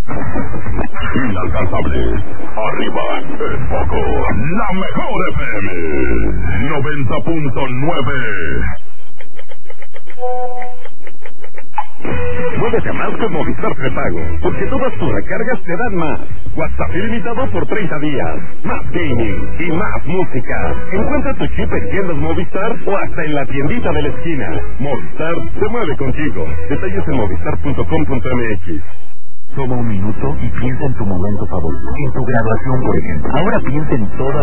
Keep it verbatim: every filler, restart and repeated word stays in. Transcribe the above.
Inalcanzable. Arriba, es poco. La mejor F M. noventa punto nueve. Muévete más con Movistar Prepago, porque todas tus recargas te dan más. WhatsApp ilimitado por treinta días, más gaming y más música. Encuentra tu chip en tiendas Movistar o hasta en la tiendita de la esquina. Movistar se mueve contigo. Detalles en movistar punto com punto m x. Toma un minuto y piensa en tu momento favorito. En tu graduación, por ejemplo. Ahora piensa en todas